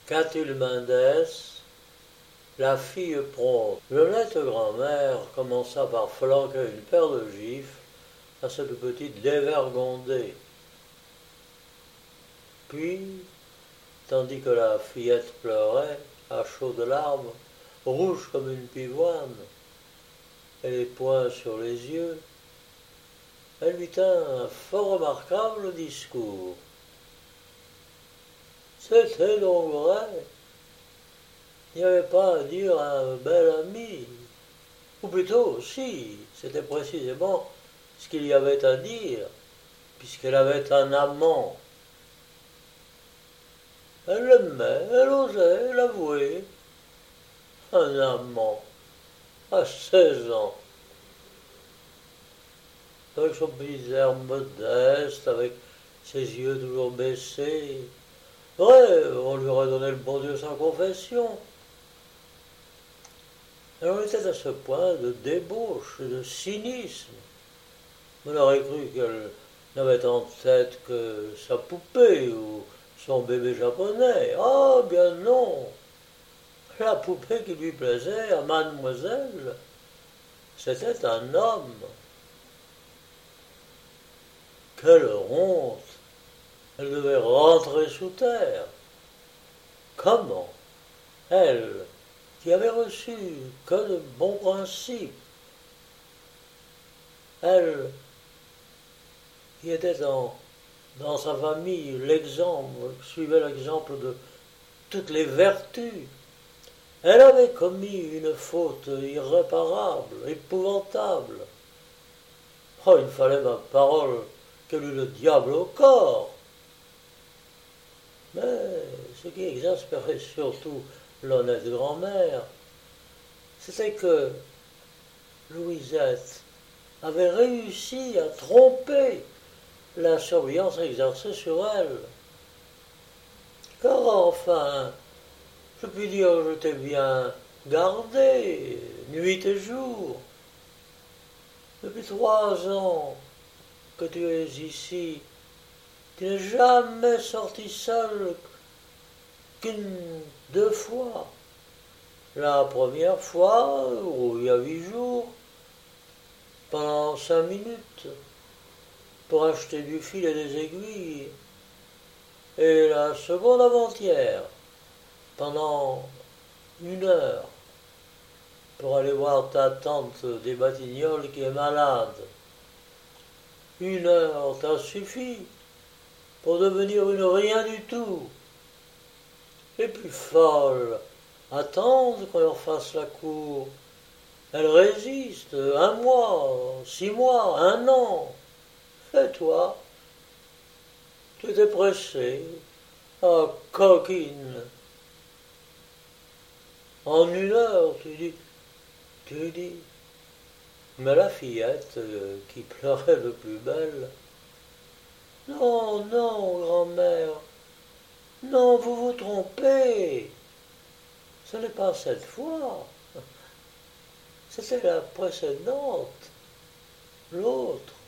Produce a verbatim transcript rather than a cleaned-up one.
Catulle Mendès, la fille prompte. L'honnête grand-mère commença par flanquer une paire de gifles à cette petite dévergondée. Puis, tandis que la fillette pleurait, à chaudes larmes, rouge comme une pivoine, et les poings sur les yeux, elle lui tint un fort remarquable discours. C'était donc vrai. Il n'y avait pas à dire à un bel ami. Ou plutôt, si, c'était précisément ce qu'il y avait à dire, puisqu'elle avait un amant. Elle l'aimait, elle osait l'avouer. Un amant, à seize ans. Avec son petit air modeste, avec ses yeux toujours baissés. Ouais, on lui aurait donné le bon Dieu sans confession. Elle en était à ce point de débauche, de cynisme. On aurait cru qu'elle n'avait en tête que sa poupée ou son bébé japonais. Ah, bien non. La poupée qui lui plaisait à mademoiselle, c'était un homme. Quelle honte! Elle devait rentrer sous terre. Comment? Elle, qui avait reçu que de bons principes, elle, qui était dans, dans sa famille l'exemple, suivait l'exemple de toutes les vertus, elle avait commis une faute irréparable, épouvantable. Oh, il fallait ma parole qu'elle eût le diable au corps. Mais ce qui exaspérait surtout l'honnête grand-mère, c'était que Louisette avait réussi à tromper la surveillance exercée sur elle. Car enfin, je puis dire que je t'ai bien gardé, nuit et jour. Depuis trois ans que tu es ici, tu n'es jamais sorti seul qu'une, deux fois. La première fois, il y a huit jours, pendant cinq minutes, pour acheter du fil et des aiguilles. Et la seconde avant-hier, pendant une heure, pour aller voir ta tante des Batignolles qui est malade. Une heure t'a suffi pour devenir une rien du tout. Les plus folles attendent qu'on leur fasse la cour. Elles résistent un mois, six mois, un an. Et toi, tu étais pressé. Ah, coquine. En une heure, tu dis, tu dis. Mais la fillette, euh, qui pleurait le plus belle, non, non, grand-mère, non, vous vous trompez. Ce n'est pas cette fois. C'était la précédente, l'autre.